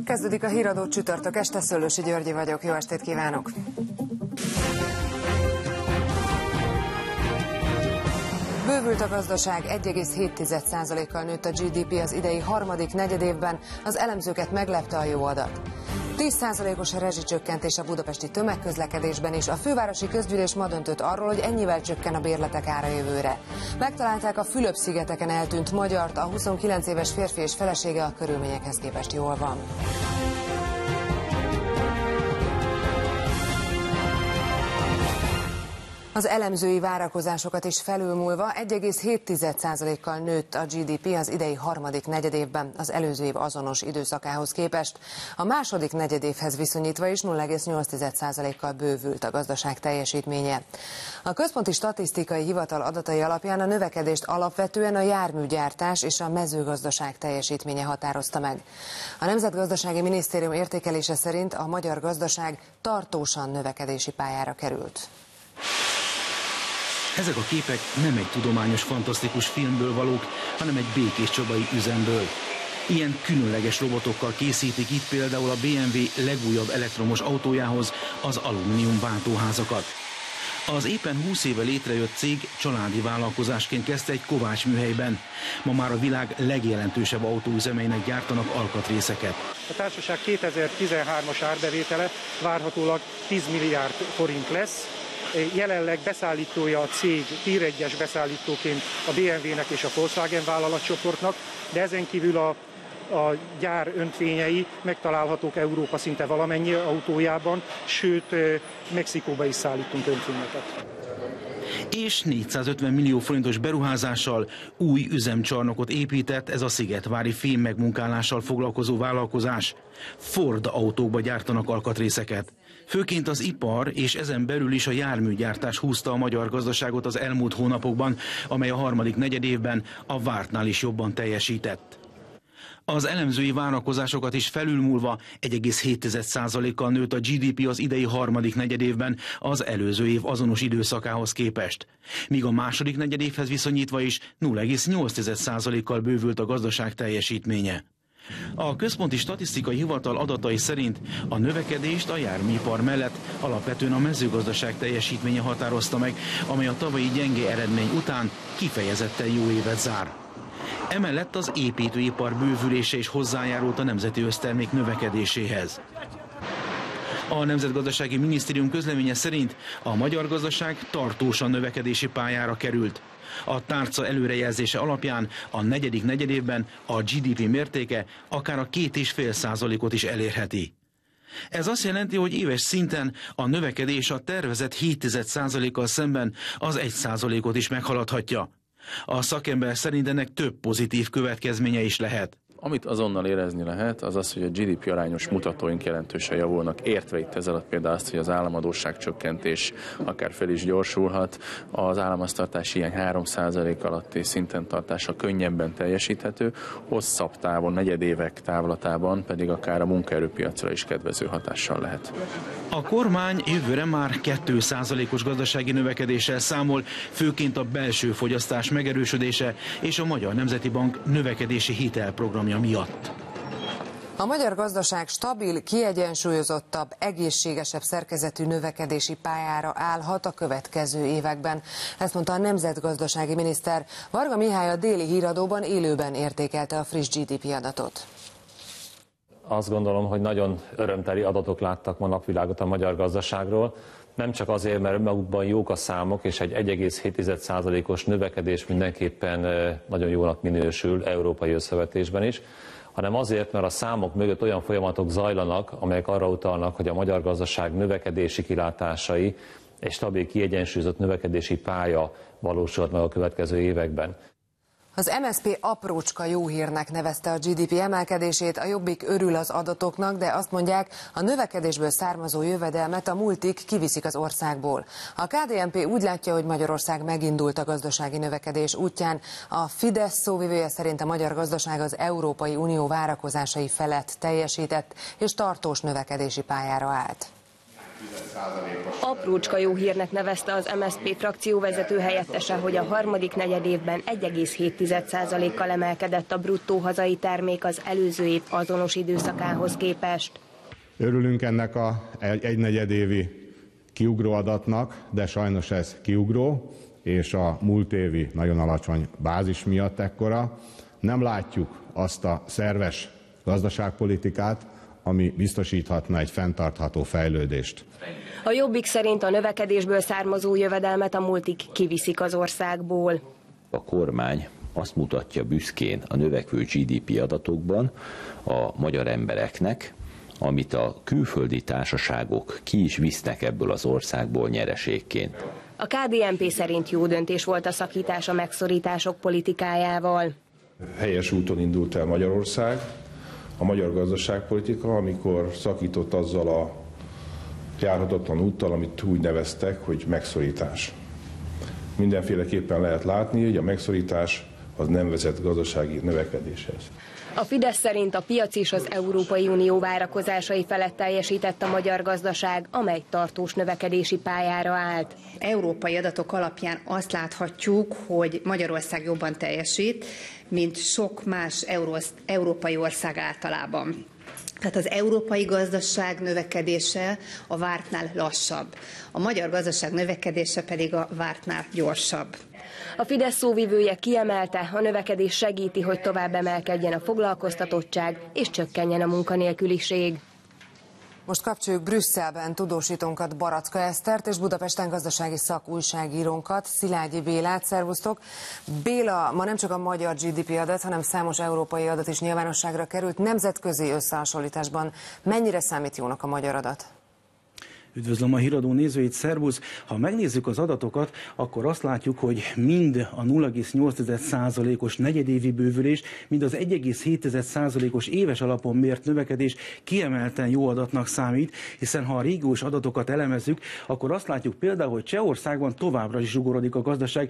Kezdődik a híradó csütörtök este, Szőlősi Györgyi vagyok, jó estét kívánok! Bővült a gazdaság, 1,7%-kal nőtt a GDP az idei harmadik negyedévben, az elemzőket meglepte a jó adat. 10%-os a rezsicsökkentés a budapesti tömegközlekedésben is. A fővárosi közgyűlés ma döntött arról, hogy ennyivel csökken a bérletek ára jövőre. Megtalálták a Fülöp-szigeteken eltűnt magyart, a 29 éves férfi és felesége a körülményekhez képest jól van. Az elemzői várakozásokat is felülmúlva 1,7%-kal nőtt a GDP az idei harmadik negyedévben az előző év azonos időszakához képest. A második negyedévhez viszonyítva is 0,8%-kal bővült a gazdaság teljesítménye. A Központi Statisztikai Hivatal adatai alapján a növekedést alapvetően a járműgyártás és a mezőgazdaság teljesítménye határozta meg. A Nemzetgazdasági Minisztérium értékelése szerint a magyar gazdaság tartósan növekedési pályára került. Ezek a képek nem egy tudományos, fantasztikus filmből valók, hanem egy Békés Csabai üzemből. Ilyen különleges robotokkal készítik itt például a BMW legújabb elektromos autójához az alumínium váltóházakat. Az éppen 20 éve létrejött cég családi vállalkozásként kezdte egy Kovács műhelyben. Ma már a világ legjelentősebb autóüzemeinek gyártanak alkatrészeket. A társaság 2013-as árbevétele várhatólag 10 milliárd forint lesz. Jelenleg beszállítója a cég, Tier 1-es beszállítóként a BMW-nek és a Volkswagen vállalatcsoportnak, de ezen kívül a gyár öntvényei megtalálhatók Európa szinte valamennyi autójában, sőt Mexikóba is szállítunk öntvényeket. És 450 millió forintos beruházással új üzemcsarnokot épített ez a szigetvári fém megmunkálással foglalkozó vállalkozás. Ford autókba gyártanak alkatrészeket. Főként az ipar és ezen belül is a járműgyártás húzta a magyar gazdaságot az elmúlt hónapokban, amely a harmadik negyedévben a vártnál is jobban teljesített. Az elemzői várakozásokat is felülmúlva 1,7%-kal nőtt a GDP az idei harmadik negyedévben az előző év azonos időszakához képest. Míg a második negyedévhez viszonyítva is 0,8%-kal bővült a gazdaság teljesítménye. A Központi Statisztikai Hivatal adatai szerint a növekedést a járműipar mellett alapvetően a mezőgazdaság teljesítménye határozta meg, amely a tavalyi gyenge eredmény után kifejezetten jó évet zár. Emellett az építőipar bővülése is hozzájárult a nemzeti össztermék növekedéséhez. A Nemzetgazdasági Minisztérium közleménye szerint a magyar gazdaság tartósan növekedési pályára került. A tárca előrejelzése alapján a negyedik negyedévben a GDP mértéke akár a 2,5%-ot is elérheti. Ez azt jelenti, hogy éves szinten a növekedés a tervezett 0,7%-kal szemben az 1%-ot is meghaladhatja. A szakember szerint ennek több pozitív következménye is lehet. Amit azonnal érezni lehet, az az, hogy a GDP arányos mutatóink jelentősen javulnak, értve itt ez alatt például azt, hogy az államadósság csökkentés akár fel is gyorsulhat, az államháztartás ilyen 3% alatti szinten tartása könnyebben teljesíthető, hosszabb távon, negyedévek távlatában pedig akár a munkaerőpiacra is kedvező hatással lehet. A kormány jövőre már 2%-os gazdasági növekedéssel számol, főként a belső fogyasztás megerősödése és a Magyar Nemzeti Bank növekedési hitelprogramja miatt. A magyar gazdaság stabil, kiegyensúlyozottabb, egészségesebb szerkezetű növekedési pályára állhat a következő években. Ezt mondta a nemzetgazdasági miniszter. Varga Mihály a Déli Híradóban élőben értékelte a friss GDP adatot. Azt gondolom, hogy nagyon örömteli adatok láttak ma napvilágot a magyar gazdaságról. Nem csak azért, mert magukban jók a számok, és egy 1,7%-os növekedés mindenképpen nagyon jónak minősül európai összevetésben is, hanem azért, mert a számok mögött olyan folyamatok zajlanak, amelyek arra utalnak, hogy a magyar gazdaság növekedési kilátásai egy stabil, kiegyensúlyozott növekedési pálya valósulhat meg a következő években. Az MSZP aprócska jó hírnek nevezte a GDP emelkedését, a Jobbik örül az adatoknak, de azt mondják, a növekedésből származó jövedelmet a multik kiviszik az országból. A KDNP úgy látja, hogy Magyarország megindult a gazdasági növekedés útján. A Fidesz szóvivője szerint a magyar gazdaság az Európai Unió várakozásai felett teljesített, és tartós növekedési pályára állt. Aprócska jó hírnek nevezte az MSZP frakcióvezető helyettese, hogy a harmadik negyedévben 1,7%-kal emelkedett a bruttó hazai termék az előző év azonos időszakához képest. Örülünk ennek a egynegyedévi kiugró adatnak, de sajnos ez kiugró, és a múlt évi nagyon alacsony bázis miatt ekkora. Nem látjuk azt a szerves gazdaságpolitikát, ami biztosíthatna egy fenntartható fejlődést. A Jobbik szerint a növekedésből származó jövedelmet a multik kiviszik az országból. A kormány azt mutatja büszkén a növekvő GDP adatokban a magyar embereknek, amit a külföldi társaságok ki is visznek ebből az országból nyereségként. A KDNP szerint jó döntés volt a szakítás a megszorítások politikájával. Helyes úton indult el Magyarország, a magyar gazdaságpolitika, amikor szakított azzal a járhatatlan úttal, amit úgy neveztek, hogy megszorítás. Mindenféleképpen lehet látni, hogy a megszorítás az nem vezet gazdasági növekedéshez. A Fidesz szerint a piac és az Európai Unió várakozásai felett teljesített a magyar gazdaság, amely tartós növekedési pályára állt. Európai adatok alapján azt láthatjuk, hogy Magyarország jobban teljesít, mint sok más európai ország általában. Tehát az európai gazdaság növekedése a vártnál lassabb, a magyar gazdaság növekedése pedig a vártnál gyorsabb. A Fidesz szóvivője kiemelte, a növekedés segíti, hogy tovább emelkedjen a foglalkoztatottság és csökkenjen a munkanélküliség. Most kapcsoljuk Brüsszelben tudósítónkat, Baracka Esztert, és Budapesten gazdasági szakújságírónkat, Szilágyi Bélát. Szervusztok! Béla, ma nem csak a magyar GDP adat, hanem számos európai adat is nyilvánosságra került. Nemzetközi összehasonlításban mennyire számít jónak a magyar adat? Üdvözlöm a Híradó nézőit, szervusz! Ha megnézzük az adatokat, akkor azt látjuk, hogy mind a 0,8%-os negyedévi bővülés, mind az 1,7%-os éves alapon mért növekedés kiemelten jó adatnak számít, hiszen ha a régiós adatokat elemezzük, akkor azt látjuk például, hogy Csehországban továbbra is zsugorodik a gazdaság,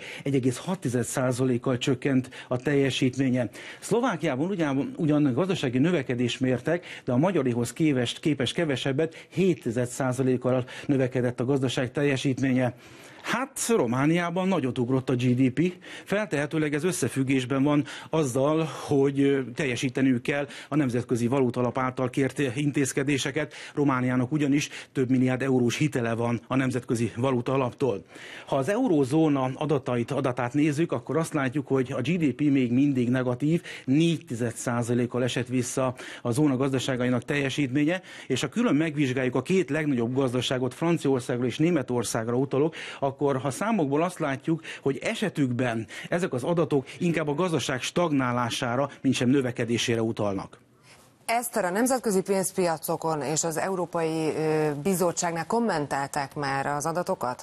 1,6%-kal csökkent a teljesítménye. Szlovákiában ugyan gazdasági növekedés mértek, de a magyarihoz képest kevesebbet, 7%-kal növekedett a gazdaság teljesítménye. Hát Romániában nagyot ugrott a GDP, feltehetőleg ez összefüggésben van azzal, hogy teljesíteniük kell a Nemzetközi Valutalap által kért intézkedéseket. Romániának ugyanis több milliárd eurós hitele van a Nemzetközi Valutalaptól. Ha az eurózóna adatát nézzük, akkor azt látjuk, hogy a GDP még mindig negatív, 4,1%-kal esett vissza a zóna gazdaságainak teljesítménye, és ha külön megvizsgáljuk a két legnagyobb gazdaságot, Franciaországra és Németországra utalok, akkor ha számokból azt látjuk, hogy esetükben ezek az adatok inkább a gazdaság stagnálására, mintsem növekedésére utalnak. Eszter, a nemzetközi pénzpiacokon és az Európai Bizottságnál kommentálták már az adatokat?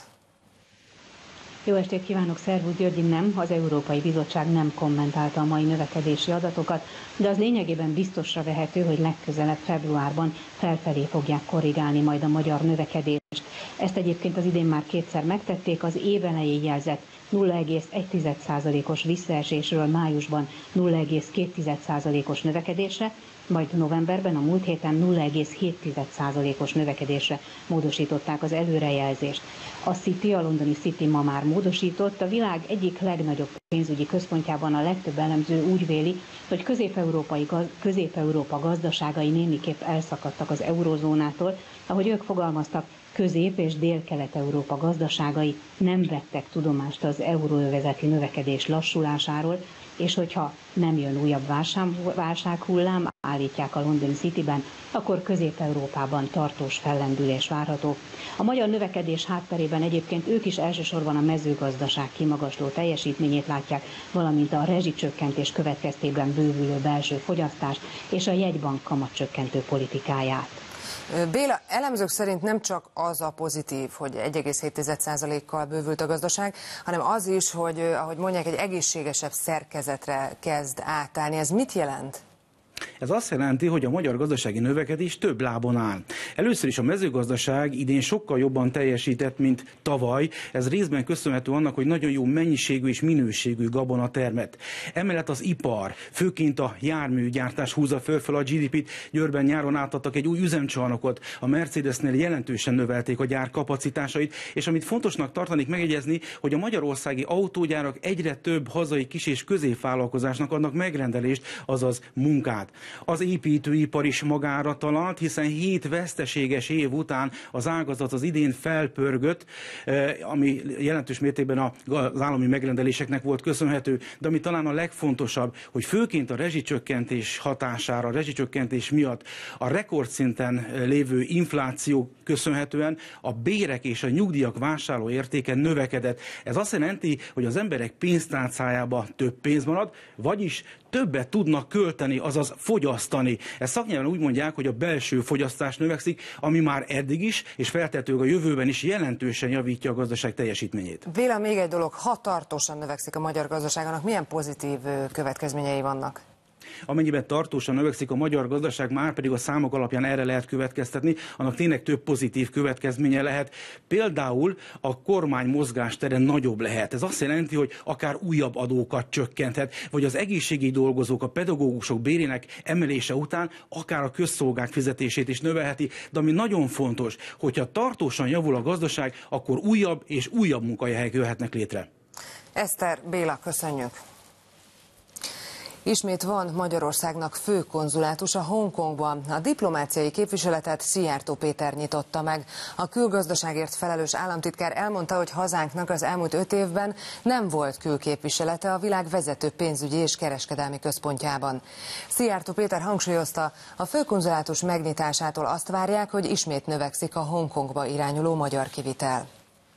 Jó estét kívánok, szervusz Györgyi, nem, az Európai Bizottság nem kommentálta a mai növekedési adatokat, de az lényegében biztosra vehető, hogy legközelebb februárban felfelé fogják korrigálni majd a magyar növekedést. Ezt egyébként az idén már kétszer megtették, az év elején jelzett 0,1%-os visszaesésről májusban 0,2%-os növekedésre, majd novemberben a múlt héten 0,7%-os növekedésre módosították az előrejelzést. A Citi, a londoni Citi ma már módosított, a világ egyik legnagyobb pénzügyi központjában a legtöbb elemző úgy véli, hogy Közép-Európa gazdaságai némiképp elszakadtak az eurózónától, ahogy ők fogalmaztak, Közép- és Dél-Kelet-Európa gazdaságai nem vettek tudomást az euróövezeti növekedés lassulásáról, és hogyha nem jön újabb válsághullám, állítják a londoni Cityben, akkor Közép-Európában tartós fellendülés várható. A magyar növekedés hátterében egyébként ők is elsősorban a mezőgazdaság kimagasló teljesítményét látják, valamint a rezsicsökkentés következtében bővülő belső fogyasztást és a jegybank kamatcsökkentő politikáját. Béla, elemzők szerint nem csak az a pozitív, hogy 1,7%-kal bővült a gazdaság, hanem az is, hogy, ahogy mondják, egy egészségesebb szerkezetre kezd átállni. Ez mit jelent? Ez azt jelenti, hogy a magyar gazdasági növekedés több lábon áll. Először is a mezőgazdaság idén sokkal jobban teljesített, mint tavaly. Ez részben köszönhető annak, hogy nagyon jó mennyiségű és minőségű gabona termett. Emellett az ipar, főként a járműgyártás húzza föl a GDP-t. Győrben nyáron átadtak egy új üzemcsarnokot. A Mercedesnél jelentősen növelték a gyár kapacitásait, és amit fontosnak tartanék megjegyezni, hogy a magyarországi autógyárak egyre több hazai kis- és középvállalkozásnak adnak megrendelést, azaz munkát. Az építőipar is magára talált, hiszen 7 veszteséges év után az ágazat az idén felpörgött, ami jelentős mértékben az állami megrendeléseknek volt köszönhető, de ami talán a legfontosabb, hogy főként a rezsicsökkentés hatására, a rezsicsökkentés miatt a rekordszinten lévő infláció köszönhetően a bérek és a nyugdíjak vásárló értéke növekedett. Ez azt jelenti, hogy az emberek pénztárcájába több pénz marad, vagyis többet tudnak költeni, azaz fogyasztani. Ezt szaknyelven úgy mondják, hogy a belső fogyasztás növekszik, ami már eddig is, és feltetőleg a jövőben is jelentősen javítja a gazdaság teljesítményét. Véla, még egy dolog, ha tartósan növekszik a magyar gazdaságának, milyen pozitív következményei vannak? Amennyiben tartósan növekszik a magyar gazdaság, már pedig a számok alapján erre lehet következtetni, annak tényleg több pozitív következménye lehet. Például a kormány mozgástere nagyobb lehet. Ez azt jelenti, hogy akár újabb adókat csökkenthet, vagy az egészségügyi dolgozók, a pedagógusok bérének emelése után akár a közszolgák fizetését is növelheti. De ami nagyon fontos, hogyha tartósan javul a gazdaság, akkor újabb és újabb munkahelyek jöhetnek létre. Eszter, Béla, köszönjük! Ismét van Magyarországnak főkonzulátusa Hongkongban. A diplomáciai képviseletet Szijjártó Péter nyitotta meg. A külgazdaságért felelős államtitkár elmondta, hogy hazánknak az elmúlt 5 évben nem volt külképviselete a világ vezető pénzügyi és kereskedelmi központjában. Szijjártó Péter hangsúlyozta, a főkonzulátus megnyitásától azt várják, hogy ismét növekszik a Hongkongba irányuló magyar kivitel.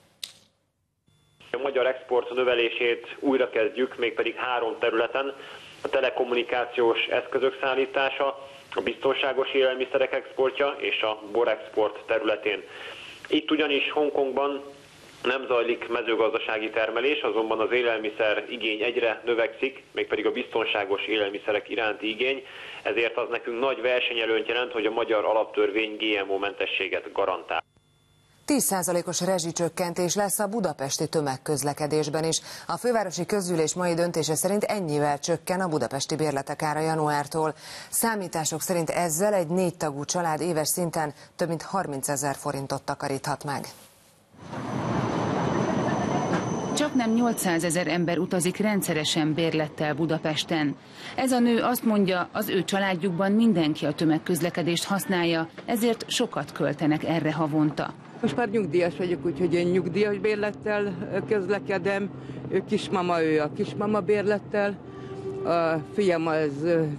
A magyar export növelését újra kezdjük, mégpedig 3 területen. A telekommunikációs eszközök szállítása, a biztonságos élelmiszerek exportja és a borexport területén. Itt ugyanis Hongkongban nem zajlik mezőgazdasági termelés, azonban az élelmiszer igény egyre növekszik, mégpedig a biztonságos élelmiszerek iránti igény, ezért az nekünk nagy versenyelőnyt jelent, hogy a magyar alaptörvény GMO-mentességet garantál. 10%-os rezsicsökkentés lesz a budapesti tömegközlekedésben is. A fővárosi közgyűlés mai döntése szerint ennyivel csökken a budapesti bérletek ára januártól. Számítások szerint ezzel egy 4 tagú család éves szinten több mint 30 000 forintot takaríthat meg. Csaknem 800 000 ember utazik rendszeresen bérlettel Budapesten. Ez a nő azt mondja, az ő családjukban mindenki a tömegközlekedést használja, ezért sokat költenek erre havonta. Most már nyugdíjas vagyok, úgyhogy én nyugdíjas bérlettel közlekedem. Ő kismama, ő a kismama bérlettel. A fiam az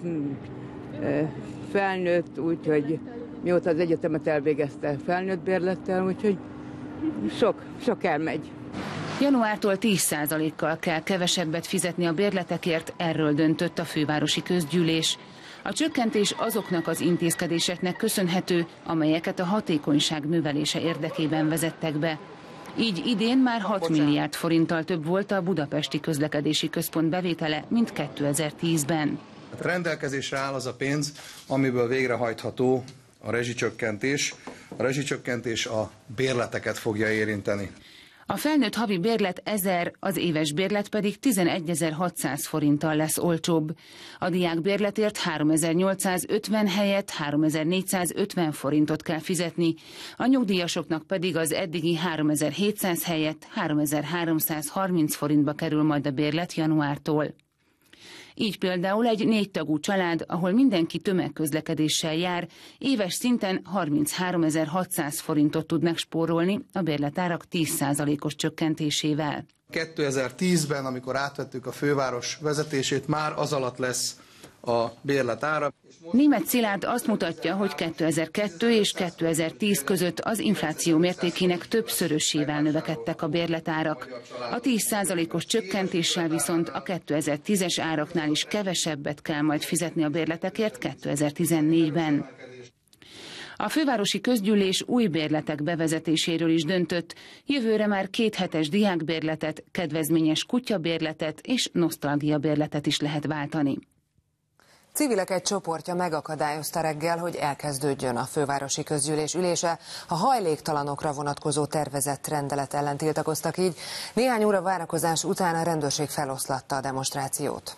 felnőtt, úgyhogy mióta az egyetemet elvégezte, felnőtt bérlettel, úgyhogy sok elmegy. Januártól 10%-kal kell kevesebbet fizetni a bérletekért, erről döntött a fővárosi közgyűlés. A csökkentés azoknak az intézkedéseknek köszönhető, amelyeket a hatékonyság növelése érdekében vezettek be. Így idén már 6 milliárd forinttal több volt a budapesti közlekedési központ bevétele, mint 2010-ben. Rendelkezésre áll az a pénz, amiből végrehajtható a rezsicsökkentés. A rezsicsökkentés a bérleteket fogja érinteni. A felnőtt havi bérlet 1000, az éves bérlet pedig 11.600 forinttal lesz olcsóbb. A diák bérletért 3850 helyett 3450 forintot kell fizetni, a nyugdíjasoknak pedig az eddigi 3700 helyett 3330 forintba kerül majd a bérlet januártól. Így például egy 4 tagú család, ahol mindenki tömegközlekedéssel jár, éves szinten 33.600 forintot tudnak spórolni a bérletárak 10%-os csökkentésével. 2010-ben, amikor átvettük a főváros vezetését, már az alatt lesz a bérletára. Németh Szilárd azt mutatja, hogy 2002 és 2010 között az infláció mértékének többszörösével növekedtek a bérletárak. A 10%-os csökkentéssel viszont a 2010-es áraknál is kevesebbet kell majd fizetni a bérletekért 2014-ben. A fővárosi közgyűlés új bérletek bevezetéséről is döntött. Jövőre már 2 hetes diákbérletet, kedvezményes kutyabérletet és nosztalgiabérletet is lehet váltani. Civilek egy csoportja megakadályozta reggel, hogy elkezdődjön a fővárosi közgyűlés ülése. A hajléktalanokra vonatkozó tervezett rendelet ellen tiltakoztak, így néhány óra várakozás után a rendőrség feloszlatta a demonstrációt.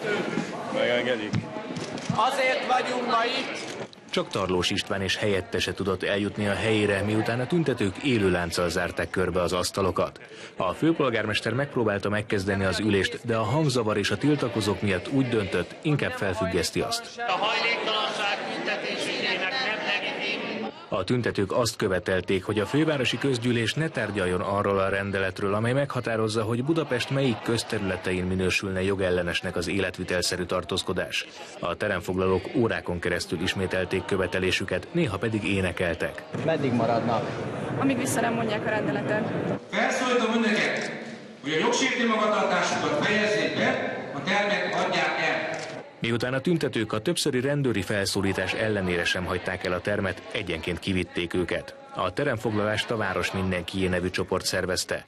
Megengedik. Azért vagyunk ma itt. Csak Tarlós István és helyettese tudott eljutni a helyére, miután a tüntetők élőlánccal zárták körbe az asztalokat. A főpolgármester megpróbálta megkezdeni az ülést, de a hangzavar és a tiltakozók miatt úgy döntött, inkább felfüggeszti azt. A hajléktalanság büntetésének nem legitim. A tüntetők azt követelték, hogy a fővárosi közgyűlés ne tárgyaljon arról a rendeletről, amely meghatározza, hogy Budapest melyik közterületein minősülne jogellenesnek az életvitelszerű tartózkodás. A teremfoglalók órákon keresztül ismételték követelésüket, néha pedig énekeltek. Meddig maradnak? Amíg vissza nem mondják a rendeletet. Felszólítom önöket, hogy a jogsértő magatartásukat fejezzék be, a termet adják el. Miután a tüntetők a többszöri rendőri felszólítás ellenére sem hagyták el a termet, egyenként kivitték őket. A teremfoglalást a Város Mindenkié nevű csoport szervezte.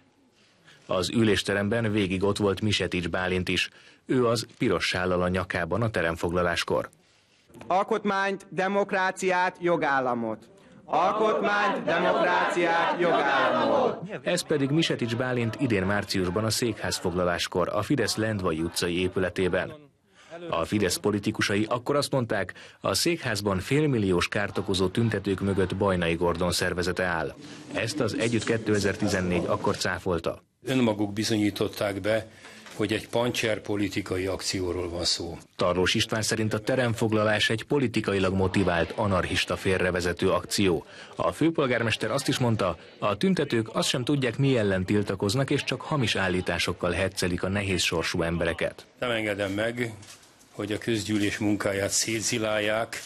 Az ülésteremben végig ott volt Misetics Bálint is. Ő az piros sállal a nyakában a teremfoglaláskor. Alkotmányt, demokráciát, jogállamot. Alkotmányt, demokráciát, jogállamot. Ez pedig Misetics Bálint idén márciusban a székházfoglaláskor, a Fidesz Lendvai utcai épületében. A Fidesz politikusai akkor azt mondták, a székházban félmilliós kárt okozó tüntetők mögött Bajnai Gordon szervezete áll. Ezt az Együtt 2014 akkor cáfolta. Önmaguk bizonyították be, hogy egy pancser politikai akcióról van szó. Tarlós István szerint a teremfoglalás egy politikailag motivált, anarchista félrevezető akció. A főpolgármester azt is mondta, a tüntetők azt sem tudják, mi ellen tiltakoznak, és csak hamis állításokkal heccelik a nehéz sorsú embereket. Nem engedem meg, hogy a közgyűlés munkáját szétzilálják,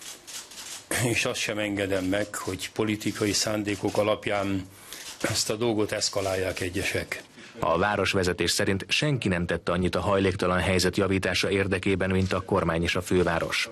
és azt sem engedem meg, hogy politikai szándékok alapján ezt a dolgot eszkalálják egyesek. A városvezetés szerint senki nem tette annyit a hajléktalan helyzet javítása érdekében, mint a kormány és a főváros.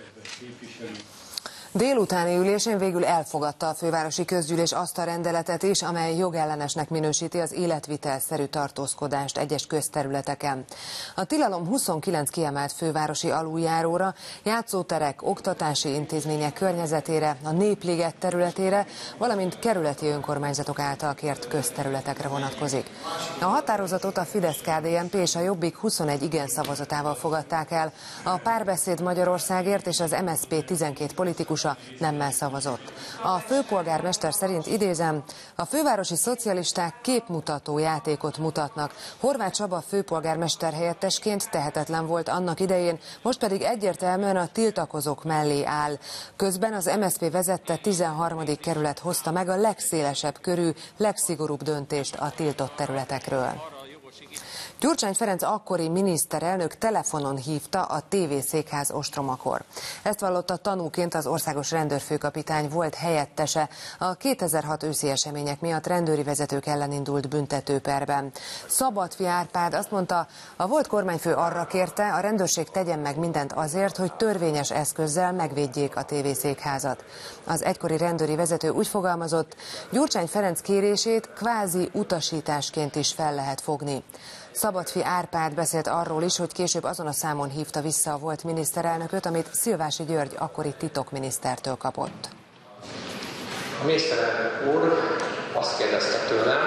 Délutáni ülésén végül elfogadta a fővárosi közgyűlés azt a rendeletet is, amely jogellenesnek minősíti az életvitelszerű tartózkodást egyes közterületeken. A tilalom 29 kiemelt fővárosi aluljáróra, játszóterek, oktatási intézmények környezetére, a Népliget területére, valamint kerületi önkormányzatok által kért közterületekre vonatkozik. A határozatot a Fidesz-KDNP és a Jobbik 21 igen szavazatával fogadták el. A Párbeszéd Magyarországért és az MSZP 12 politikus nemmel szavazott. A főpolgármester szerint, idézem, a fővárosi szocialisták képmutató játékot mutatnak. Horváth Csaba főpolgármester helyettesként tehetetlen volt annak idején, most pedig egyértelműen a tiltakozók mellé áll. Közben az MSZP vezette 13. kerület hozta meg a legszélesebb körű, legszigorúbb döntést a tiltott területekről. Gyurcsány Ferenc akkori miniszterelnök telefonon hívta a TV-székház ostromakor. Ezt vallotta tanúként az országos rendőrfőkapitány volt helyettese a 2006 őszi események miatt rendőri vezetők ellen indult büntetőperben. Szabadfi Árpád azt mondta, a volt kormányfő arra kérte, a rendőrség tegyen meg mindent azért, hogy törvényes eszközzel megvédjék a TV-székházat. Az egykori rendőri vezető úgy fogalmazott, Gyurcsány Ferenc kérését kvázi utasításként is fel lehet fogni. Szabadfi Árpád beszélt arról is, hogy később azon a számon hívta vissza a volt miniszterelnököt, amit Szilvási György akkori titokminisztertől kapott. A miniszterelnök úr azt kérdezte tőlem,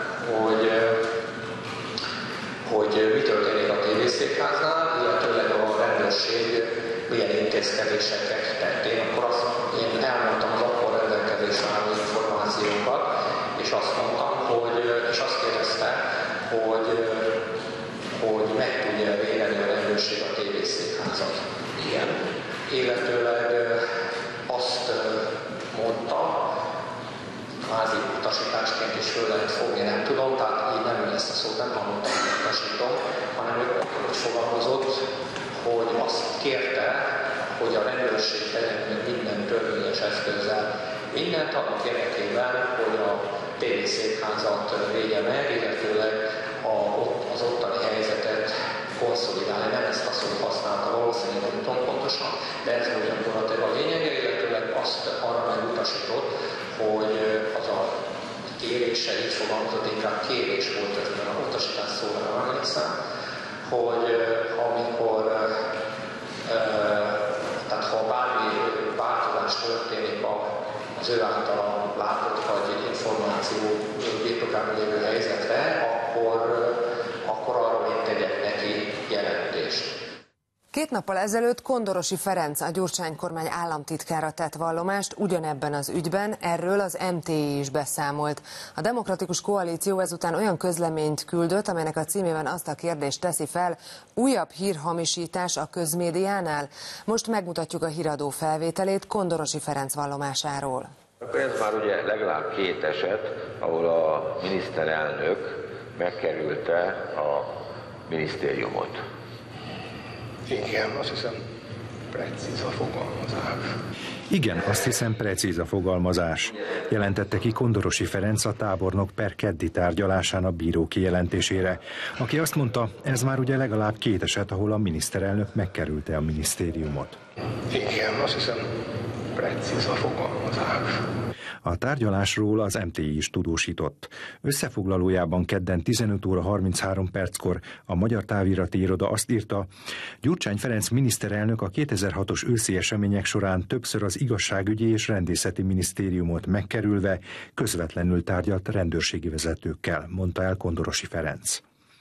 hogy mi történik a TV-székháznál, illetőleg a rendőrség milyen intézkedéseket tett. Én elmondtam az akkor rendelkezésre álló információkat, és azt mondtam, és azt kérdezte, hogy meg tudja védeni a rendőrség a TV-székházat. Igen. Illetőleg azt mondta, kvázi utasításként is föl lehet fogni, nem tudom, tehát így nem ezt a szót nem hallottam, hogy utasítom, hanem ő úgy fogalmazott, hogy azt kérte, hogy a rendőrség tegyen minden törvényes eszközzel mindent annak érdekében, hogy a TV-székházat védje meg, illetőleg az ottani helyzetet konszolidálni. Nem ezt a szót használta, valószínűleg nem tudom pontosan, de ez volt gyakorlatilag a lényege, illetőleg azt arra megutasított, hogy az a kérése, így fogalmazott, inkább kérés volt, ez a utasítás szóra nem emlékszem, hogy amikor más történik az ő által látott vagy információ birtokában lévő helyzetre, akkor arról én tegyek neki jelentést. 2 nappal ezelőtt Kondorosi Ferenc, a Gyurcsány kormány államtitkára tett vallomást ugyanebben az ügyben, erről az MTI is beszámolt. A Demokratikus Koalíció ezután olyan közleményt küldött, amelynek a címében azt a kérdést teszi fel, újabb hírhamisítás a közmédiánál? Most megmutatjuk a híradó felvételét Kondorosi Ferenc vallomásáról. Ez már ugye legalább 2 eset, ahol a miniszterelnök megkerülte a minisztériumot. Igen, azt hiszem, precíz a fogalmazás. Igen, azt hiszem, precíz a fogalmazás. Jelentette ki Kondorosi Ferenc a tábornok per keddi tárgyalásán a bíró kijelentésére, aki azt mondta, ez már ugye legalább 2 eset, ahol a miniszterelnök megkerülte a minisztériumot. Igen, azt hiszem, precíz a fogalmazás. A tárgyalásról az MTI is tudósított. Összefoglalójában kedden 15 óra 33 perckor a Magyar Távirati Iroda azt írta, Gyurcsány Ferenc miniszterelnök a 2006-os őszi események során többször az igazságügyi és rendészeti minisztériumot megkerülve közvetlenül tárgyalt rendőrségi vezetőkkel, mondta el Kondorosi Ferenc.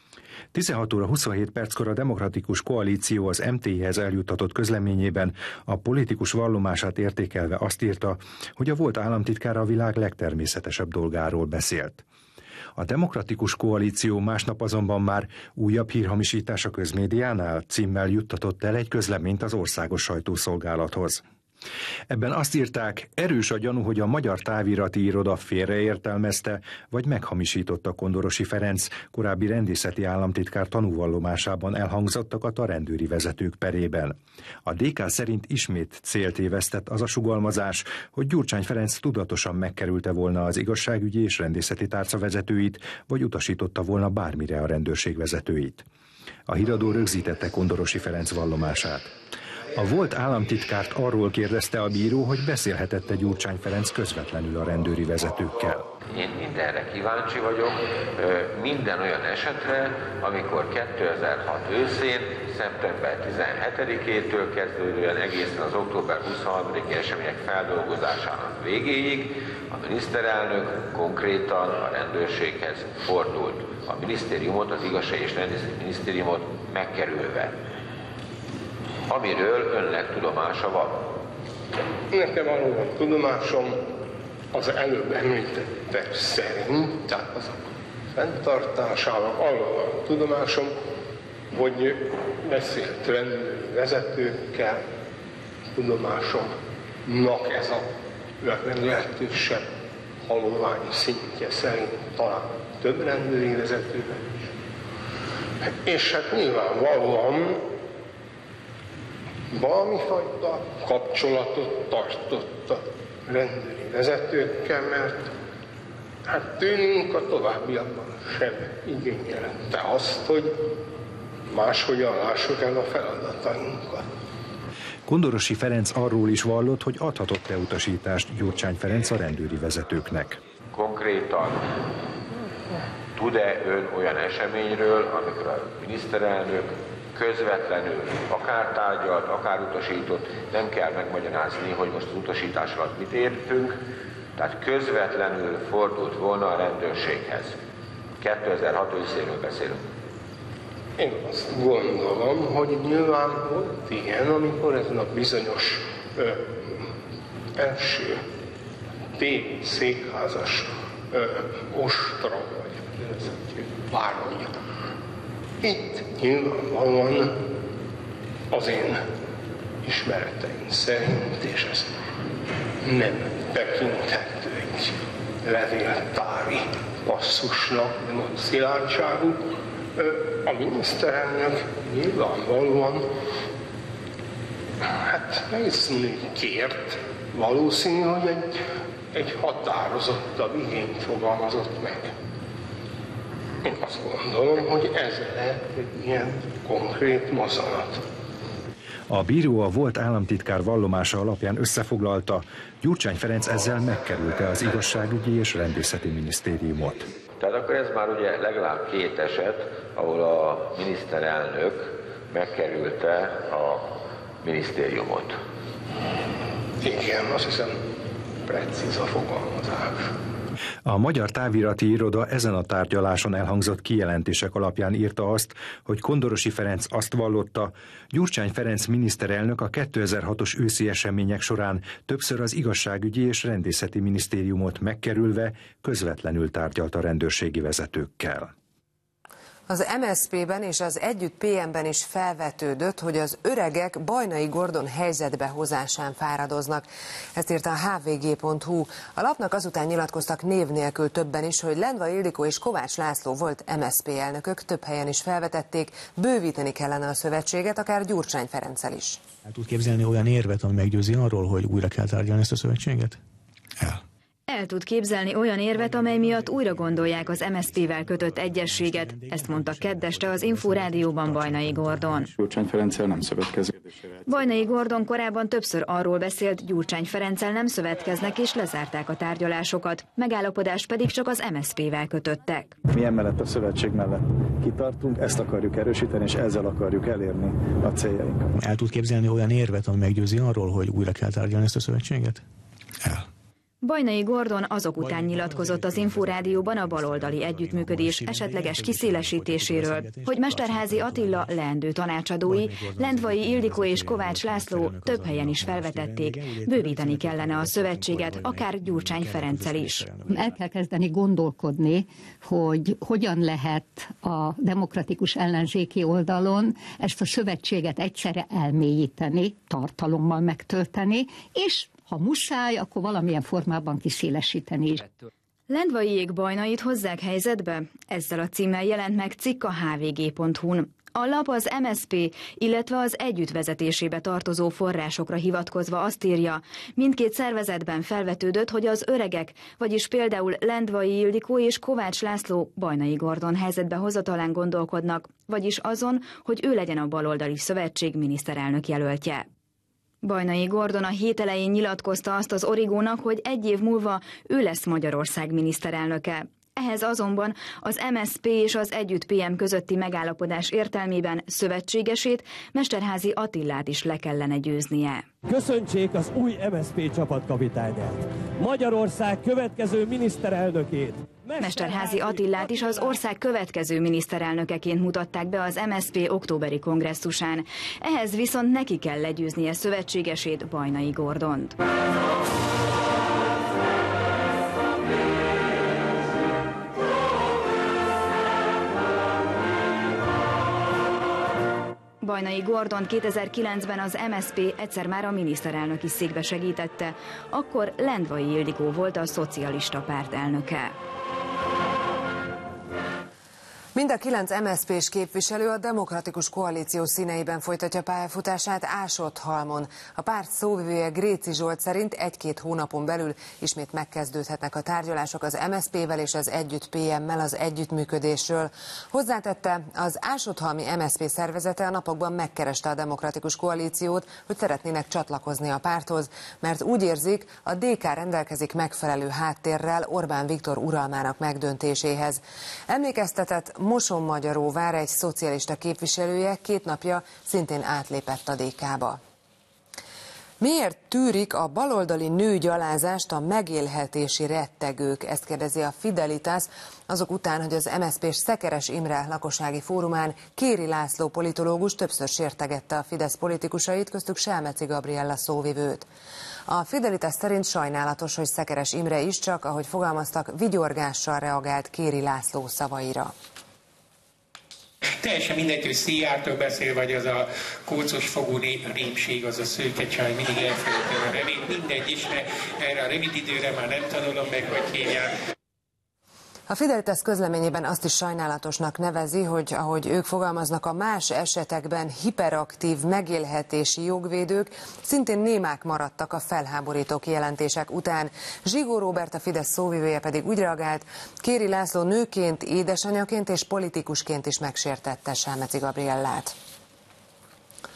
16 óra 27 perckor a Demokratikus Koalíció az MTI-hez eljutatott közleményében a politikus vallomását értékelve azt írta, hogy a volt államtitkár a világ legtermészetesebb dolgáról beszélt. A Demokratikus Koalíció másnap azonban már újabb hírhamisítás a közmédiánál címmel juttatott el egy közleményt az Országos Sajtószolgálathoz. Ebben azt írták, erős a gyanú, hogy a Magyar Távirati Iroda félreértelmezte, vagy meghamisította Kondorosi Ferenc korábbi rendészeti államtitkár tanúvallomásában elhangzottakat a rendőri vezetők perében. A DK szerint ismét célt évesztett az a sugallmazás, hogy Gyurcsány Ferenc tudatosan megkerülte volna az igazságügyi és rendészeti tárca vezetőit, vagy utasította volna bármire a rendőrség vezetőit. A híradó rögzítette Kondorosi Ferenc vallomását. A volt államtitkárt arról kérdezte a bíró, hogy beszélhetette Gyurcsány Ferenc közvetlenül a rendőri vezetőkkel. Én mindenre kíváncsi vagyok, minden olyan esetre, amikor 2006 őszén, szeptember 17-től kezdődően egészen az október 23-i események feldolgozásának végéig a miniszterelnök konkrétan a rendőrséghez fordult. A minisztériumot, az igazság és rendészeti minisztériumot megkerülve. Amiről önnek tudomása van. Nekem arról van tudomásom, az előbb említettek szerint, tehát az a fenntartásával arról van tudomásom, hogy beszélt rendőri vezetőkkel, tudomásomnak ez a leglehetősebb halovány szintje szerint talán több rendőri vezetővel is. És hát nyilvánvalóan valami fajta kapcsolatot tartott a rendőri vezetőkkel, mert hát tőlünk a továbbiakban sem igényelte azt, hogy máshogyan lássuk el a feladatainkat. Kondorosi Ferenc arról is vallott, hogy adhatott-e utasítást Gyurcsány Ferenc a rendőri vezetőknek. Konkrétan tud-e ön olyan eseményről, amikor a miniszterelnök közvetlenül akár tárgyalt, akár utasított, nem kell megmagyarázni, hogy most az utasítás alatt mit értünk, tehát közvetlenül fordult volna a rendőrséghez. 2006 őszéről beszélünk. Én azt gondolom, hogy nyilván volt ilyen, amikor ezen a bizonyos első székházas ostra, vagy bárhogy. Itt nyilvánvalóan az én ismereteim szerint, és ez nem tekinthető egy levéltári passzusnak, de nagy szilárdságú, a miniszterelnök nyilvánvalóan kért, valószínű, hogy egy határozottabb igényt fogalmazott meg. Én azt gondolom, hogy ez lehet egy ilyen konkrét mozzanat. A bíró a volt államtitkár vallomása alapján összefoglalta, Gyurcsány Ferenc ezzel megkerülte az igazságügyi és rendészeti minisztériumot. Tehát akkor ez már ugye legalább 2 eset, ahol a miniszterelnök megkerülte a minisztériumot. Igen, azt hiszem precíz a fogalmazás. A Magyar Távirati Iroda ezen a tárgyaláson elhangzott kijelentések alapján írta azt, hogy Kondorossy Ferenc azt vallotta, Gyurcsány Ferenc miniszterelnök a 2006-os őszi események során többször az igazságügyi és rendészeti minisztériumot megkerülve közvetlenül tárgyalt a rendőrségi vezetőkkel. Az MSZP-ben és az Együtt PM-ben is felvetődött, hogy az öregek Bajnai Gordon helyzetbe hozásán fáradoznak. Ezt írta a hvg.hu. A lapnak azután nyilatkoztak név nélkül többen is, hogy Lendvai Ildikó és Kovács László volt MSZP elnökök, több helyen is felvetették, bővíteni kellene a szövetséget, akár Gyurcsány Ferenccel is. El tud képzelni olyan érvet, ami meggyőzi arról, hogy újra kell tárgyalni ezt a szövetséget? El tud képzelni olyan érvet, amely miatt újra gondolják az MSZP-vel kötött egyezséget. Ezt mondta kedd este az Inforádióban Bajnai Gordon. Gyurcsány Ferenccel nem szövetkezik. Bajnai Gordon korábban többször arról beszélt, Gyurcsány Ferenccel nem szövetkeznek és lezárták a tárgyalásokat. Megállapodást pedig csak az MSZP-vel kötöttek. Mi emellett a szövetség mellett kitartunk, ezt akarjuk erősíteni, és ezzel akarjuk elérni a céljainkat. El tud képzelni olyan érvet, ami meggyőzi arról, hogy újra kell tárgyalni ezt a szövetséget? Bajnai Gordon azok után nyilatkozott az Inforádióban a baloldali együttműködés esetleges kiszélesítéséről, hogy Mesterházy Attila leendő tanácsadói, Lendvai Ildikó és Kovács László több helyen is felvetették, bővíteni kellene a szövetséget, akár Gyurcsány Ferenccel is. El kell kezdeni gondolkodni, hogy hogyan lehet a demokratikus ellenzéki oldalon ezt a szövetséget egyszerre elmélyíteni, tartalommal megtölteni, és ha muszáj, akkor valamilyen formában kiszélesíteni is. Lendvaiék Bajnait hozzák helyzetbe? Ezzel a címmel jelent meg cikk a hvg.hu-n. A lap az MSZP, illetve az együtt vezetésébe tartozó forrásokra hivatkozva azt írja, mindkét szervezetben felvetődött, hogy az öregek, vagyis például Lendvai Ildikó és Kovács László Bajnai Gordon helyzetbe hozatalán gondolkodnak, vagyis azon, hogy ő legyen a baloldali szövetség miniszterelnök jelöltje. Bajnai Gordon a hét elején nyilatkozta azt az Origónak, hogy egy év múlva ő lesz Magyarország miniszterelnöke. Ehhez azonban az MSZP és az Együtt PM közötti megállapodás értelmében szövetségesét, Mesterházy Attilát is le kellene győznie. Köszöntsék az új MSZP csapatkapitányát, Magyarország következő miniszterelnökét. Mesterházy Attilát is az ország következő miniszterelnökeként mutatták be az MSZP októberi kongresszusán. Ehhez viszont neki kell legyőznie szövetségesét, Bajnai Gordont. Bajnai Gordon 2009-ben az MSZP egyszer már a miniszterelnöki székbe segítette, akkor Lendvai Ildikó volt a szocialista párt elnöke. Mind a 9 MSZP-s képviselő a Demokratikus Koalíció színeiben folytatja pályafutását Ásott-Halmon. A párt szóvivője Gréci Zsolt szerint 1-2 hónapon belül ismét megkezdődhetnek a tárgyalások az MSZP-vel és az Együtt PM-mel az együttműködésről. Hozzátette, az Ásott-Halmi MSZP szervezete a napokban megkereste a Demokratikus Koalíciót, hogy szeretnének csatlakozni a párthoz, mert úgy érzik, a DK rendelkezik megfelelő háttérrel Orbán Viktor uralmának megdöntéséhez. Emlékeztetett Mosonmagyaróvár egy szocialista képviselője 2 napja szintén átlépett a DK-ba. Miért tűrik a baloldali nőgyalázást a megélhetési rettegők? Ezt kérdezi a Fidelitas azok után, hogy az MSZP-s Szekeres Imre lakossági fórumán Kéri László politológus többször sértegette a Fidesz politikusait, köztük Selmeci Gabriella szóvivőt. A Fidelitas szerint sajnálatos, hogy Szekeres Imre is csak, ahogy fogalmaztak, vigyorgással reagált Kéri László szavaira. Teljesen mindegy, hogy Szijjártól beszél, vagy az a kócos fogú répség, az a szőke csaj, mindig elfelejtem a nevét, mindegy is, mert erre a rövid időre már nem tanulom meg, hogy hívják. A Fidelitas közleményében azt is sajnálatosnak nevezi, hogy ahogy ők fogalmaznak, a más esetekben hiperaktív megélhetési jogvédők szintén némák maradtak a felháborító kijelentések után. Zsigó Róbert, a Fidesz szóvivője pedig úgy reagált, Kéri László nőként, édesanyaként és politikusként is megsértette Selmeci Gabriellát.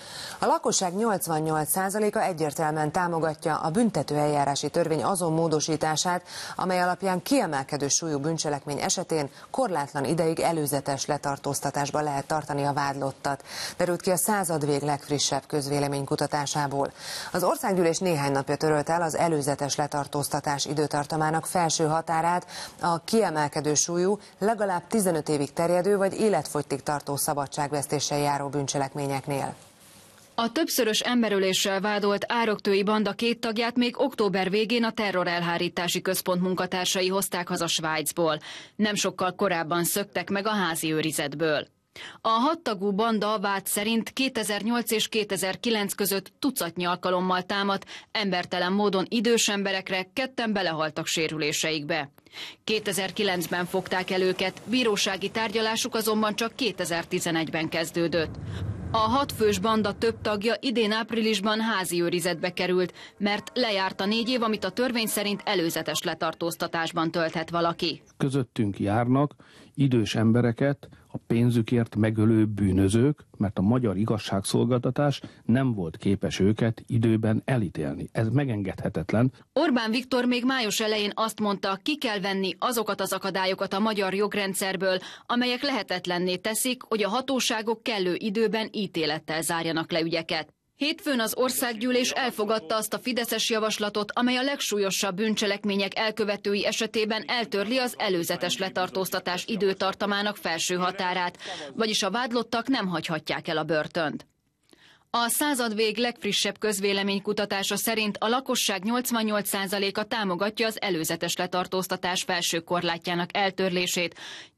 A lakosság 88%-a egyértelműen támogatja a büntetőeljárási törvény azon módosítását, amely alapján kiemelkedő súlyú bűncselekmény esetén korlátlan ideig előzetes letartóztatásban lehet tartani a vádlottat, derült ki a századvég legfrissebb közvéleménykutatásából. Az országgyűlés néhány napja törölt el az előzetes letartóztatás időtartamának felső határát a kiemelkedő súlyú, legalább 15 évig terjedő vagy életfogytig tartó szabadságvesztéssel járó bűncselekményeknél. A többszörös emberöléssel vádolt ároktői banda 2 tagját még október végén a terrorelhárítási központ munkatársai hozták haza Svájcból. Nem sokkal korábban szöktek meg a házi őrizetből. A 6 tagú banda vád szerint 2008 és 2009 között tucatnyi alkalommal támadt embertelen módon idős emberekre, 2-en belehaltak sérüléseikbe. 2009-ben fogták el őket, bírósági tárgyalásuk azonban csak 2011-ben kezdődött. A 6 fős banda több tagja idén áprilisban házi őrizetbe került, mert lejárt a 4 év, amit a törvény szerint előzetes letartóztatásban tölthet valaki. Közöttünk járnak idős embereket a pénzükért megölő bűnözők, mert a magyar igazságszolgáltatás nem volt képes őket időben elítélni. Ez megengedhetetlen. Orbán Viktor még május elején azt mondta, ki kell venni azokat az akadályokat a magyar jogrendszerből, amelyek lehetetlenné teszik, hogy a hatóságok kellő időben ítélettel zárjanak le ügyeket. Hétfőn az országgyűlés elfogadta azt a fideszes javaslatot, amely a legsúlyosabb bűncselekmények elkövetői esetében eltörli az előzetes letartóztatás időtartamának felső határát, vagyis a vádlottak nem hagyhatják el a börtönt. A századvég legfrissebb közvéleménykutatása szerint a lakosság 88%-a támogatja az előzetes letartóztatás felső korlátjának eltörlését,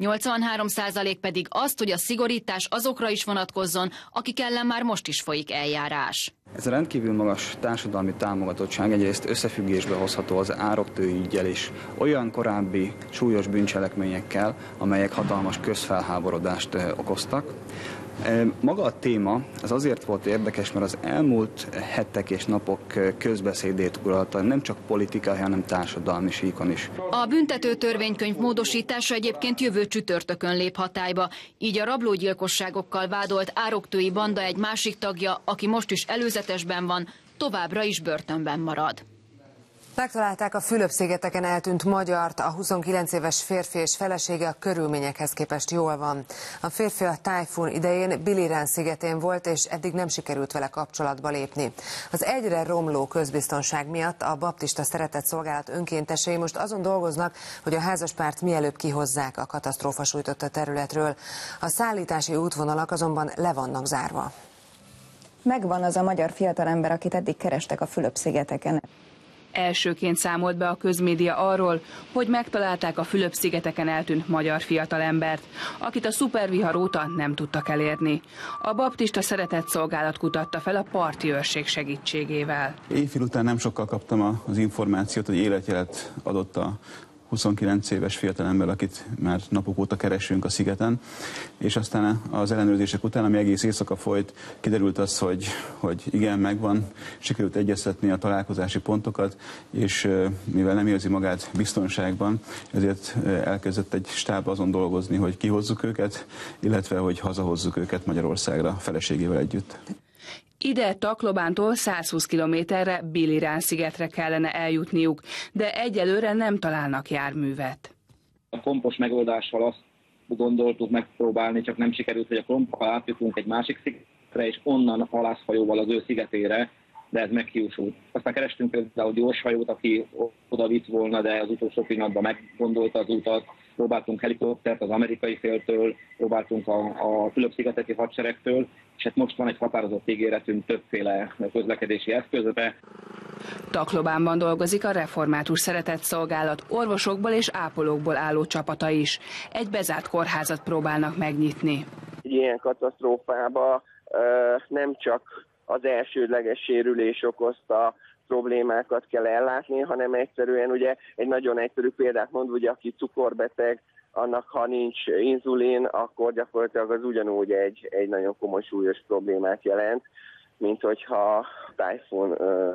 83% pedig azt, hogy a szigorítás azokra is vonatkozzon, akik ellen már most is folyik eljárás. Ez a rendkívül magas társadalmi támogatottság egyrészt összefüggésbe hozható az ároktői üggyel is, olyan korábbi súlyos bűncselekményekkel, amelyek hatalmas közfelháborodást okoztak. Maga a téma az azért volt érdekes, mert az elmúlt hetek és napok közbeszédét uralta nem csak politikai, hanem társadalmi síkon is. A büntető törvénykönyv módosítása egyébként jövő csütörtökön lép hatályba, így a rablógyilkosságokkal vádolt ároktői banda egy másik tagja, aki most is előzetesben van, továbbra is börtönben marad. Megtalálták a Fülöp-szigeteken eltűnt magyart, a 29 éves férfi és felesége a körülményekhez képest jól van. A férfi a tájfun idején Bilirán szigetén volt, és eddig nem sikerült vele kapcsolatba lépni. Az egyre romló közbiztonság miatt a baptista szeretetszolgálat önkéntesei most azon dolgoznak, hogy a házaspárt mielőbb kihozzák a katasztrófa sújtotta területről. A szállítási útvonalak azonban le vannak zárva. Megvan az a magyar fiatalember, akit eddig kerestek a Fülöp-szigeteken. Elsőként számolt be a közmédia arról, hogy megtalálták a Fülöp-szigeteken eltűnt magyar fiatalembert, akit a szupervihar óta nem tudtak elérni. A baptista szeretetszolgálat kutatta fel a parti őrség segítségével. Éjfél után nem sokkal kaptam az információt, hogy életjelet adott a 29 éves fiatalember, akit már napok óta keresünk a szigeten, és aztán az ellenőrzések után, ami egész éjszaka folyt, kiderült az, hogy igen, megvan, sikerült egyeztetni a találkozási pontokat, és mivel nem érzi magát biztonságban, ezért elkezdett egy stáb azon dolgozni, hogy kihozzuk őket, illetve hogy hazahozzuk őket Magyarországra feleségével együtt. Ide Taklobántól 120 kilométerre Bilirán szigetre kellene eljutniuk, de egyelőre nem találnak járművet. A kompos megoldással azt gondoltuk megpróbálni, csak nem sikerült, hogy a komppal átjutunk egy másik szigetre, és onnan halászhajóval az ő szigetére, de ez meghiúsult. Aztán kerestünk például gyorshajót, aki oda vitt volna, de az utolsó pillanatban meggondolta az utat. Próbáltunk helikoptert az amerikai féltől, próbáltunk a Fülöp-szigeteki hadseregtől, és hát most van egy határozott ígéretünk többféle közlekedési eszközre. Taklobánban dolgozik a református szeretetszolgálat orvosokból és ápolókból álló csapata is. Egy bezárt kórházat próbálnak megnyitni. Egy ilyen katasztrófába nem csak az elsődleges sérülés okozta problémákat kell ellátni, hanem egyszerűen ugye egy nagyon egyszerű példát mondva, hogy aki cukorbeteg, annak ha nincs inzulin, akkor gyakorlatilag az ugyanúgy egy nagyon komoly súlyos problémát jelent, mint hogyha tájfun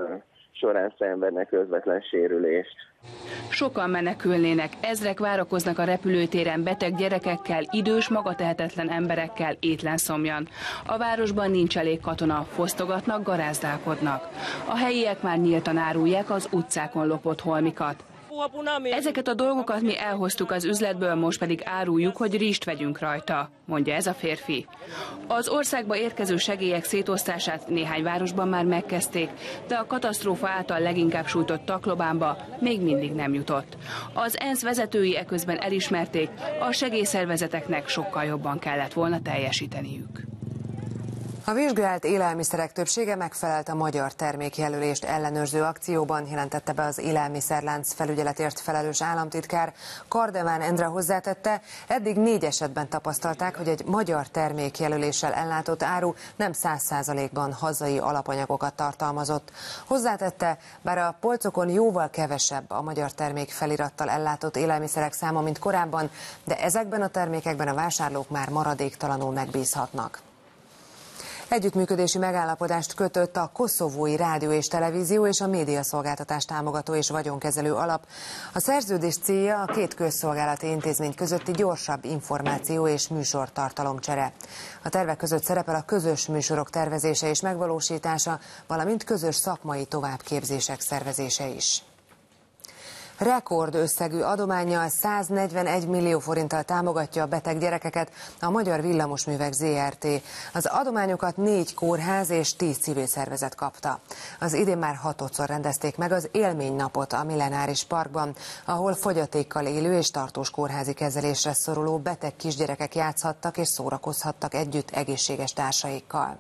során szenvednek közvetlen sérülést. Sokan menekülnének, ezrek várakoznak a repülőtéren beteg gyerekekkel, idős, magatehetetlen emberekkel, étlenszomjan. A városban nincs elég katona, fosztogatnak, garázdálkodnak. A helyiek már nyíltan árulják az utcákon lopott holmikat. Ezeket a dolgokat mi elhoztuk az üzletből, most pedig áruljuk, hogy rizst vegyünk rajta, mondja ez a férfi. Az országba érkező segélyek szétosztását néhány városban már megkezdték, de a katasztrófa által leginkább sújtott Taklobánba még mindig nem jutott. Az ENSZ vezetői eközben elismerték, a segélyszervezeteknek sokkal jobban kellett volna teljesíteniük. A vizsgált élelmiszerek többsége megfelelt a magyar termékjelölést ellenőrző akcióban, jelentette be az élelmiszerlánc felügyeletért felelős államtitkár. Kardemán Endre hozzátette, eddig 4 esetben tapasztalták, hogy egy magyar termékjelöléssel ellátott áru nem 100%-ban hazai alapanyagokat tartalmazott. Hozzátette, bár a polcokon jóval kevesebb a magyar termék felirattal ellátott élelmiszerek száma, mint korábban, de ezekben a termékekben a vásárlók már maradéktalanul megbízhatnak. Együttműködési megállapodást kötött a Koszovói Rádió és Televízió és a Médiaszolgáltatás Támogató és Vagyonkezelő Alap. A szerződés célja a 2 közszolgálati intézmény közötti gyorsabb információ és műsortartalomcsere. A tervek között szerepel a közös műsorok tervezése és megvalósítása, valamint közös szakmai továbbképzések szervezése is. Rekord összegű adománnyal 141 millió forinttal támogatja a beteg gyerekeket a Magyar Villamosművek Zrt. Az adományokat 4 kórház és 10 civil szervezet kapta. Az idén már 6-szor rendezték meg az Élménynapot a Millenáris Parkban, ahol fogyatékkal élő és tartós kórházi kezelésre szoruló beteg kisgyerekek játszhattak és szórakozhattak együtt egészséges társaikkal.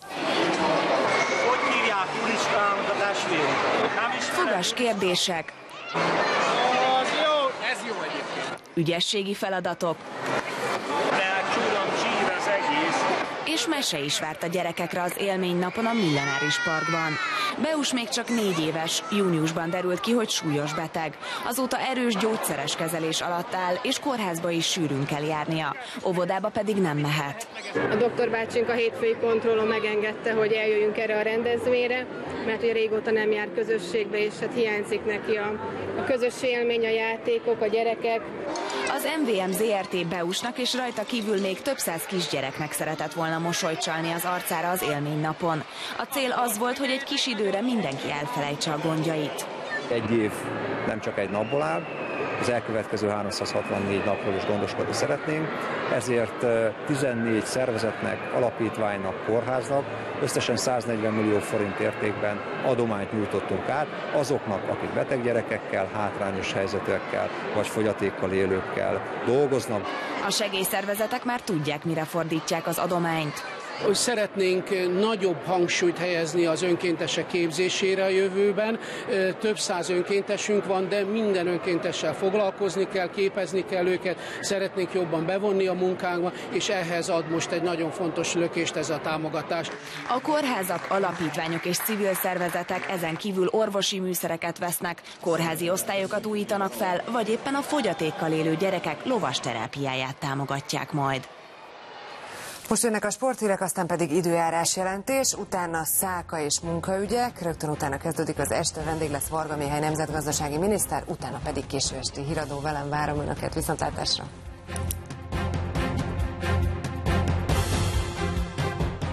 Hogy hívják Úristen, a testvérünk? Fogas kérdések. Az jó, ez jó egyébként. Ügyességi feladatok. De csúram csír az egész. És mese is várt a gyerekekre az Élménynapon a Millenáris Parkban. Beus még csak 4 éves, júniusban derült ki, hogy súlyos beteg. Azóta erős gyógyszeres kezelés alatt áll, és kórházba is sűrűn kell járnia. Óvodába pedig nem mehet. A doktor bácsink a hétfői kontrollon megengedte, hogy eljöjjünk erre a rendezvényre, mert ugye régóta nem jár közösségbe, és hát hiányzik neki a közös élmény, a játékok, a gyerekek. Az MVM Zrt. Beusnak és rajta kívül még több 100 kisgyereknek szeretett volna mosolyt csalni az arcára az Élménynapon. A cél az volt, hogy egy kis időre mindenki elfelejtse a gondjait. Egy év nem csak egy napból áll, az elkövetkező 364 napról is gondoskodni szeretnénk, ezért 14 szervezetnek, alapítványnak, kórháznak összesen 140 millió forint értékben adományt nyújtottunk át azoknak, akik beteg gyerekekkel, hátrányos helyzetűekkel vagy fogyatékkal élőkkel dolgoznak. A segélyszervezetek már tudják, mire fordítják az adományt. Szeretnénk nagyobb hangsúlyt helyezni az önkéntesek képzésére a jövőben. Több 100 önkéntesünk van, de minden önkéntessel foglalkozni kell, képezni kell őket, szeretnénk jobban bevonni a munkánkba, és ehhez ad most egy nagyon fontos lökést ez a támogatás. A kórházak, alapítványok és civil szervezetek ezen kívül orvosi műszereket vesznek, kórházi osztályokat újítanak fel, vagy éppen a fogyatékkal élő gyerekek lovasterápiáját támogatják majd. Most jönnek a sporthírek, aztán pedig időjárás jelentés, utána szálka és munkaügyek, rögtön utána kezdődik az este, vendég lesz Varga Mihály nemzetgazdasági miniszter, utána pedig késő esti híradó, velem várom Önöket, viszontlátásra!